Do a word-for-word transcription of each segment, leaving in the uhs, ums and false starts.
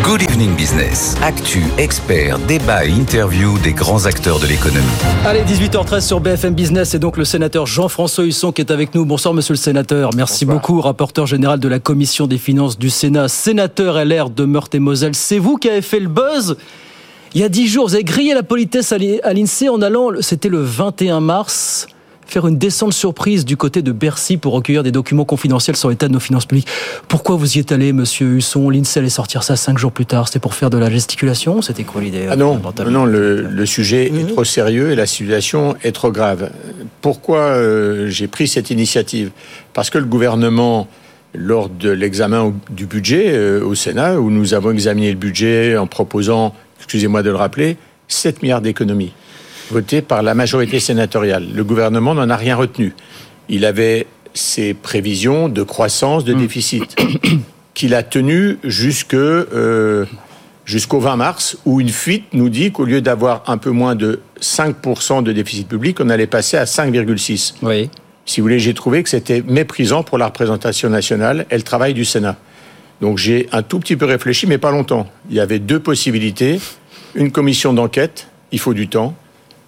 Good Evening Business. Actu, experts, débat et interview des grands acteurs de l'économie. Allez, dix-huit heures treize sur B F M Business et donc le sénateur Jean-François Husson qui est avec nous. Bonsoir monsieur le sénateur. Merci Bonsoir. Beaucoup, rapporteur général de la Commission des finances du Sénat, sénateur L R de Meurthe-et-Moselle. C'est vous qui avez fait le buzz il y a dix jours. Vous avez grillé la politesse à l'INSEE en allant, c'était le vingt et un mars, faire une descente surprise du côté de Bercy pour recueillir des documents confidentiels sur l'état de nos finances publiques. Pourquoi vous y êtes allé, monsieur Husson? L'INSEE allait sortir ça cinq jours plus tard. C'était pour faire de la gesticulation? C'était quoi l'idée? Ah non, non le, le sujet mmh. est trop sérieux et la situation est trop grave. Pourquoi euh, j'ai pris cette initiative? Parce que le gouvernement, lors de l'examen du budget euh, au Sénat, où nous avons examiné le budget en proposant, excusez-moi de le rappeler, sept milliards d'économies, voté par la majorité sénatoriale. Le gouvernement n'en a rien retenu. Il avait ses prévisions de croissance, de déficit, qu'il a tenues jusque, euh, jusqu'au vingt mars, où une fuite nous dit qu'au lieu d'avoir un peu moins de cinq pour cent de déficit public, on allait passer à cinq virgule six. Oui. Si vous voulez, j'ai trouvé que c'était méprisant pour la représentation nationale et le travail du Sénat. Donc j'ai un tout petit peu réfléchi, mais pas longtemps. Il y avait deux possibilités. Une commission d'enquête, il faut du temps.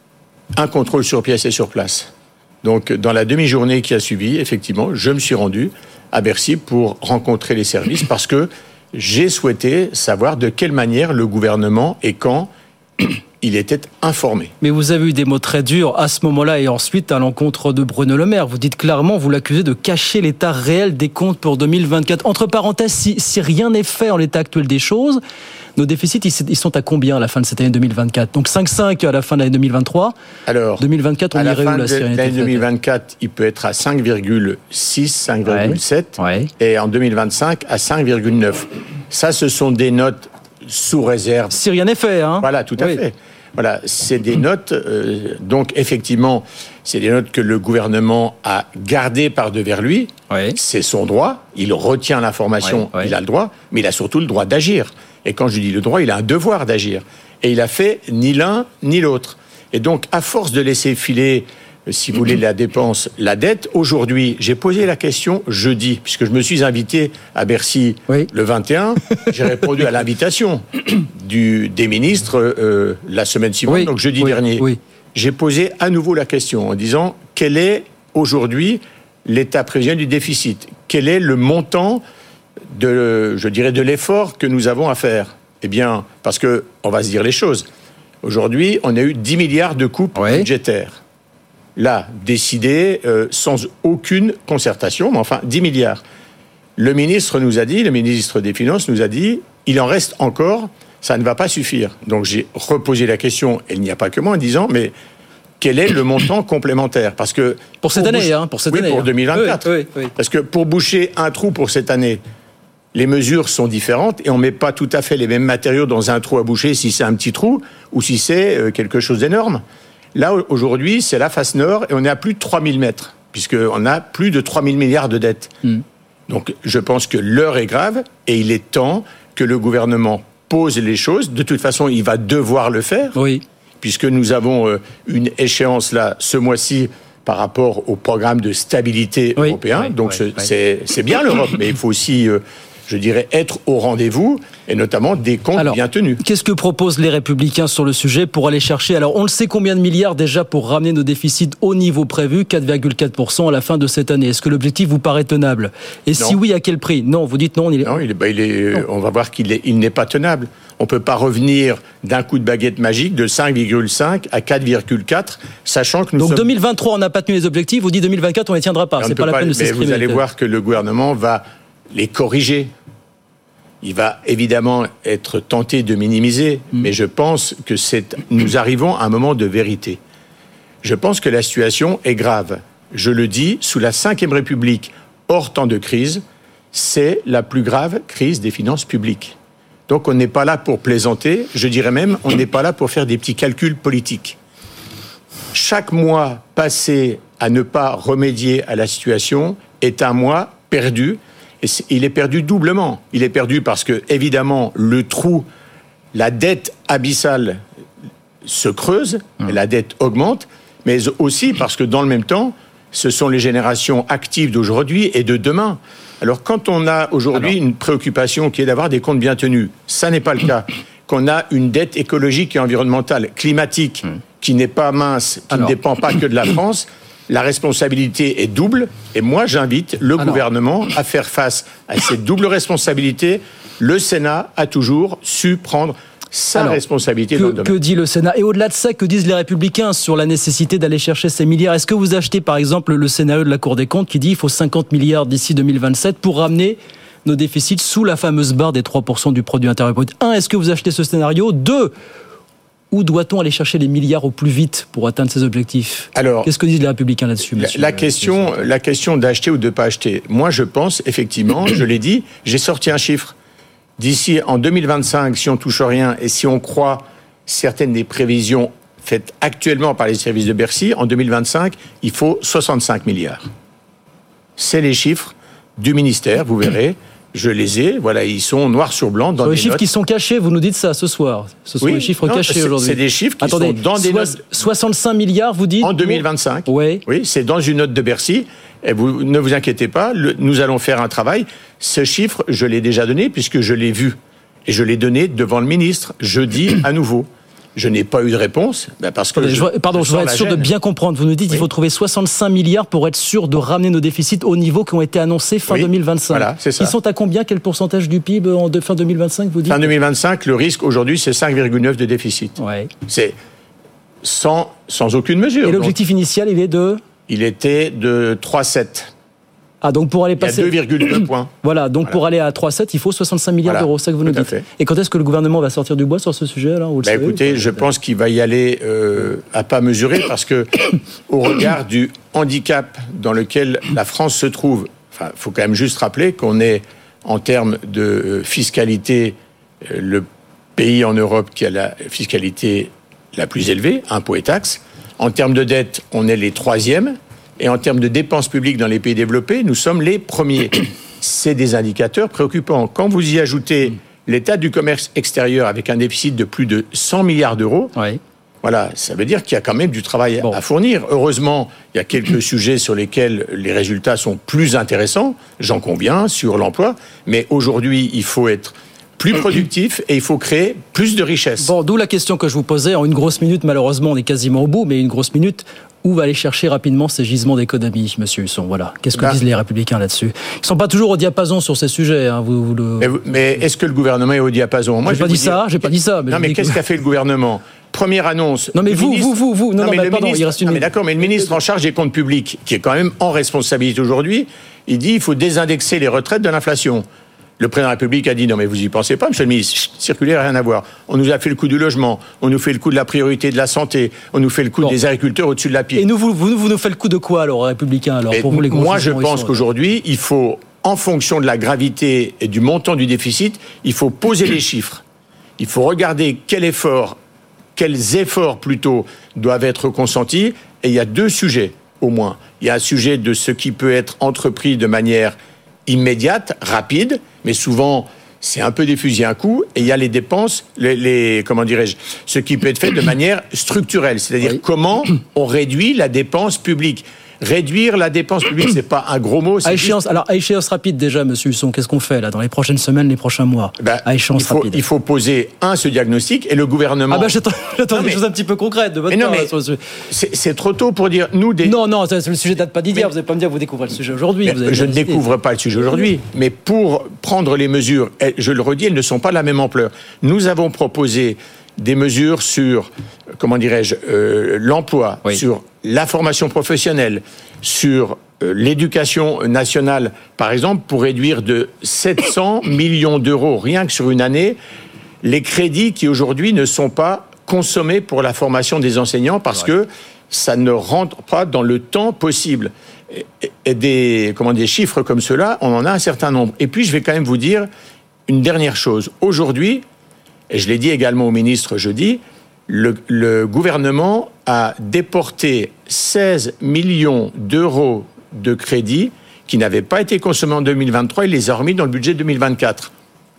Un contrôle sur pièce et sur place. Donc, dans la demi-journée qui a suivi, effectivement, je me suis rendu à Bercy pour rencontrer les services parce que j'ai souhaité savoir de quelle manière le gouvernement et quand il était informé. Mais vous avez eu des mots très durs à ce moment-là et ensuite à l'encontre de Bruno Le Maire. Vous dites clairement, vous l'accusez de cacher l'état réel des comptes pour deux mille vingt-quatre. Entre parenthèses, si, si rien n'est fait en l'état actuel des choses, nos déficits, ils sont à combien à la fin de cette année deux mille vingt-quatre? Donc cinq virgule cinq à la fin de l'année deux mille vingt-trois. Alors, deux mille vingt-quatre, on irait où la sérénité? L'année deux mille vingt-quatre, il peut être à cinq virgule six, cinq virgule sept, ouais, ouais. Et en deux mille vingt-cinq à cinq virgule neuf. Ça, ce sont des notes sous réserve. Si rien n'est fait, hein? Voilà, tout à oui. fait. Voilà, c'est des notes, euh, donc effectivement, c'est des notes que le gouvernement a gardées par devers lui. Oui. C'est son droit, il retient l'information, oui, oui. il a le droit, mais il a surtout le droit d'agir. Et quand je dis le droit, il a un devoir d'agir. Et il a fait ni l'un ni l'autre. Et donc, à force de laisser filer, si vous voulez, la dépense, la dette, aujourd'hui, j'ai posé la question jeudi, puisque je me suis invité à Bercy oui. le vingt et un, j'ai répondu à l'invitation du, des ministres euh, la semaine suivante, oui. donc jeudi oui. dernier. Oui. J'ai posé à nouveau la question en disant, quel est aujourd'hui l'état prévisionnel du déficit? Quel est le montant de, je dirais, de l'effort que nous avons à faire? Eh bien, parce que, on va se dire les choses. Aujourd'hui, on a eu dix milliards de coupes oui. budgétaires. Là, décidé euh, sans aucune concertation, mais enfin, dix milliards. Le ministre nous a dit, le ministre des Finances nous a dit, il en reste encore, ça ne va pas suffire. Donc j'ai reposé la question, et il n'y a pas que moi, en disant, mais quel est le montant complémentaire? Parce que pour cette pour année, boucher, hein, pour cette oui, année, pour hein. deux mille vingt-quatre. Oui, oui, oui. Parce que pour boucher un trou pour cette année, les mesures sont différentes et on ne met pas tout à fait les mêmes matériaux dans un trou à boucher si c'est un petit trou ou si c'est quelque chose d'énorme. Là, aujourd'hui, c'est la face nord et on est à plus de trois mille mètres, puisqu'on a plus de trois mille milliards de dettes. Mm. Donc, je pense que l'heure est grave et il est temps que le gouvernement pose les choses. De toute façon, il va devoir le faire, oui. puisque nous avons une échéance là, ce mois-ci, par rapport au programme de stabilité oui. européen. Oui, Donc, oui, c'est, oui. c'est bien l'Europe, mais il faut aussi... Euh, je dirais, être au rendez-vous, et notamment des comptes alors, bien tenus. Qu'est-ce que proposent les Républicains sur le sujet pour aller chercher, alors on le sait, combien de milliards déjà pour ramener nos déficits au niveau prévu, quatre virgule quatre pour cent à la fin de cette année? Est-ce que l'objectif vous paraît tenable? Et non. Si oui, à quel prix? Non, vous dites non. Il est... Non, il est, bah, il est, non. On va voir qu'il est, il n'est pas tenable. On ne peut pas revenir d'un coup de baguette magique de cinq virgule cinq à quatre virgule quatre, sachant que nous Donc sommes... deux mille vingt-trois, on n'a pas tenu les objectifs, vous dites deux mille vingt-quatre, on ne les tiendra pas. C'est pas la peine de s'exprimer. Mais vous allez voir que le gouvernement va les corriger. Il va évidemment être tenté de minimiser, mmh. mais je pense que c'est, nous arrivons à un moment de vérité. Je pense que la situation est grave. Je le dis, sous la cinquième République, hors temps de crise, c'est la plus grave crise des finances publiques. Donc on n'est pas là pour plaisanter, je dirais même, on n'est pas là pour faire des petits calculs politiques. Chaque mois passé à ne pas remédier à la situation est un mois perdu. Et il est perdu doublement. Il est perdu parce que, évidemment, le trou, la dette abyssale se creuse, mmh. la dette augmente, mais aussi parce que, dans le même temps, ce sont les générations actives d'aujourd'hui et de demain Alors, quand on a aujourd'hui Alors. une préoccupation qui est d'avoir des comptes bien tenus, ça n'est pas le cas. Qu'on a une dette écologique et environnementale, climatique, hum. qui n'est pas mince, qui Alors. ne dépend pas que de la France, la responsabilité est double. Et moi, j'invite le Alors. gouvernement à faire face à cette double responsabilité. Le Sénat a toujours su prendre sa Alors, responsabilité que, dans le domaine. Que dit le Sénat ? Et au-delà de ça, que disent les Républicains sur la nécessité d'aller chercher ces milliards ? Est-ce que vous achetez, par exemple, le scénario de la Cour des comptes qui dit qu'il faut cinquante milliards d'ici deux mille vingt-sept pour ramener nos déficits sous la fameuse barre des trois pour cent du produit intérieur brut ? Un, est-ce que vous achetez ce scénario ? Deux, où doit-on aller chercher les milliards au plus vite pour atteindre ces objectifs ? Alors, qu'est-ce que disent les Républicains là-dessus, monsieur ? La, la, question, la question d'acheter ou de ne pas acheter. Moi, je pense, effectivement, je l'ai dit, j'ai sorti un chiffre. D'ici en deux mille vingt-cinq, si on touche rien et si on croit certaines des prévisions faites actuellement par les services de Bercy, en deux mille vingt-cinq, il faut soixante-cinq milliards. C'est les chiffres du ministère, vous verrez. Je les ai, voilà, ils sont noirs sur blanc dans des notes. Les chiffres qui sont cachés, vous nous dites ça ce soir. Ce sont oui, les chiffres non, cachés c'est, aujourd'hui. C'est des chiffres qui Attendez, sont dans des so- notes. soixante-cinq milliards, vous dites ? En deux mille vingt-cinq. Oui. Oui, c'est dans une note de Bercy. Et vous ne vous inquiétez pas, le, nous allons faire un travail. Ce chiffre, je l'ai déjà donné puisque je l'ai vu. Et je l'ai donné devant le ministre, jeudi à nouveau. Je n'ai pas eu de réponse, ben parce que... Attendez, je, pardon, je, je voudrais être sûr gêne. de bien comprendre. Vous nous dites qu'il oui. faut trouver soixante-cinq milliards pour être sûr de ramener nos déficits au niveau qui ont été annoncés fin oui. deux mille vingt-cinq. Voilà, c'est ça. Ils sont à combien ? Quel pourcentage du P I B en de, fin deux mille vingt-cinq, vous dites ? Fin deux mille vingt-cinq, le risque aujourd'hui, c'est cinq virgule neuf de déficit. Ouais. C'est sans, sans aucune mesure. Et l'objectif donc, initial, il est de ? Il était de trois virgule sept. Ah, donc pour aller passer. Il y a deux virgule deux points. Voilà, donc voilà. Pour aller à trois virgule sept, il faut soixante-cinq milliards voilà, d'euros, c'est ça que vous nous dites. Et quand est-ce que le gouvernement va sortir du bois sur ce sujet là, bah écoutez, je pense qu'il va y aller euh, à pas mesurer parce que, au regard du handicap dans lequel la France se trouve, enfin, il faut quand même juste rappeler qu'on est, en termes de fiscalité, euh, le pays en Europe qui a la fiscalité la plus élevée, impôts et taxes. En termes de dette, on est les troisièmes. Et en termes de dépenses publiques dans les pays développés, nous sommes les premiers. C'est des indicateurs préoccupants. Quand vous y ajoutez l'état du commerce extérieur avec un déficit de plus de cent milliards d'euros, oui. voilà, ça veut dire qu'il y a quand même du travail bon. à fournir. Heureusement, il y a quelques sujets sur lesquels les résultats sont plus intéressants, j'en conviens, sur l'emploi. Mais aujourd'hui, il faut être plus productif et il faut créer plus de richesses. Bon, d'où la question que je vous posais. En une grosse minute, malheureusement, on est quasiment au bout, mais une grosse minute... Où va aller chercher rapidement ces gisements d'économie, monsieur Husson ? Voilà. Qu'est-ce que ben, disent les Républicains là-dessus ? Ils ne sont pas toujours au diapason sur ces sujets. Hein, vous, vous le... mais, mais est-ce que le gouvernement est au diapason ? Moi, j'ai pas dit dire... ça. J'ai pas dit ça. Mais non, mais qu'est-ce que... qu'a fait le gouvernement ? Première annonce. Non, mais vous, ministre... vous, vous, vous. Non, non, non mais, mais le pardon, ministre... il reste une. Non, mais d'accord, mais le ministre en charge des comptes publics, qui est quand même en responsabilité aujourd'hui, il dit il faut désindexer les retraites de l'inflation. Le président de la République a dit non mais vous y pensez pas, monsieur le ministre, circulaire, rien à voir. On nous a fait le coup du logement, on nous fait le coup de la priorité de la santé, on nous fait le coup bon. des agriculteurs au-dessus de la pile. Et nous, vous, vous, vous nous faites le coup de quoi alors, républicains alors pour vous les Moi je pense qu'aujourd'hui, il faut, en fonction de la gravité et du montant du déficit, il faut poser les chiffres. Il faut regarder quel effort, quels efforts plutôt doivent être consentis. Et il y a deux sujets au moins. Il y a un sujet de ce qui peut être entrepris de manière immédiate, rapide, mais souvent c'est un peu des fusils à un coup, et il y a les dépenses, les, les comment dirais-je, ce qui peut être fait de manière structurelle, c'est-à-dire oui. comment on réduit la dépense publique. Réduire la dépense publique, c'est pas un gros mot. C'est à échéance, juste... alors à échéance rapide déjà, monsieur Husson, qu'est-ce qu'on fait là dans les prochaines semaines, les prochains mois ben, à échéance il faut, rapide. Il faut poser un ce diagnostic et le gouvernement. Ah ben j'attends, j'attends des choses un petit peu concrètes de votre part. Non, mais là, c'est, c'est trop tôt pour dire nous des. Non non, le sujet date pas d'hier. Mais... Vous n'allez pas me dire que vous découvrez le sujet aujourd'hui. Vous avez je ne découvre pas le sujet aujourd'hui, mais pour prendre les mesures, je le redis, elles ne sont pas de la même ampleur. Nous avons proposé des mesures sur, comment dirais-je, euh, l'emploi, oui. sur la formation professionnelle, sur euh, l'éducation nationale, par exemple, pour réduire de sept cents millions d'euros, rien que sur une année, les crédits qui aujourd'hui ne sont pas consommés pour la formation des enseignants parce ouais. que ça ne rentre pas dans le temps possible. Et, et des, comment, des chiffres comme cela, on en a un certain nombre. Et puis, je vais quand même vous dire une dernière chose. Aujourd'hui, et je l'ai dit également au ministre jeudi, le, le gouvernement a déporté seize millions d'euros de crédits qui n'avaient pas été consommés en deux mille vingt-trois, il les a remis dans le budget deux mille vingt-quatre.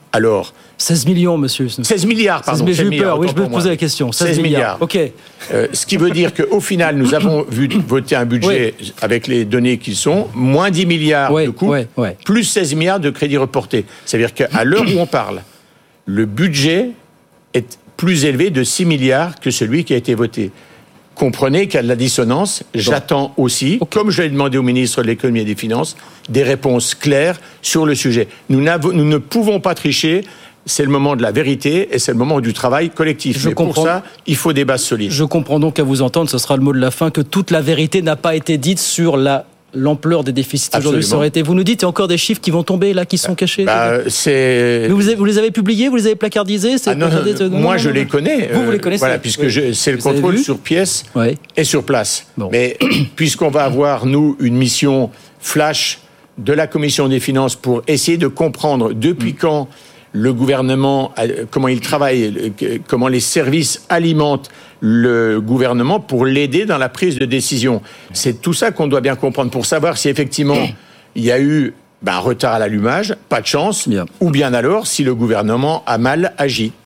alors... seize millions, monsieur. seize milliards, pardon. seize, j'ai eu peur, milliards, oui, je me posais la question. seize, seize milliards. OK. Euh, ce qui veut dire qu'au final, nous avons vu voter un budget oui. avec les données qui sont, moins dix milliards oui, de coûts, oui, oui. plus seize milliards de crédits reportés. C'est-à-dire qu'à l'heure où on parle, le budget est plus élevé de six milliards que celui qui a été voté. Comprenez qu'il y a de la dissonance. Bon. J'attends aussi, okay. comme je l'ai demandé au ministre de l'économie et des finances, des réponses claires sur le sujet. Nous, nous ne pouvons pas tricher. C'est le moment de la vérité et c'est le moment du travail collectif. Je Mais comprends. Pour ça, il faut des bases solides. Je comprends donc, à vous entendre, ce sera le mot de la fin, que toute la vérité n'a pas été dite sur la... l'ampleur des déficits aujourd'hui. Ça aurait été. Vous nous dites, il y a encore des chiffres qui vont tomber là, qui sont cachés. Bah, c'est... Mais vous, avez, vous les avez publiés, vous les avez placardisés c'est ah non, placardé, non, Moi, non, je non, les connais. Vous, vous les connaissez. Voilà, puisque oui. je, c'est le vous contrôle sur pièce oui. et sur place. Bon. Mais puisqu'on va avoir, nous, une mission flash de la Commission des finances pour essayer de comprendre depuis mmh. quand le gouvernement, comment il travaille, comment les services alimentent le gouvernement pour l'aider dans la prise de décision. C'est tout ça qu'on doit bien comprendre pour savoir si effectivement il y a eu ben, un retard à l'allumage, pas de chance, bien. Ou bien alors si le gouvernement a mal agi.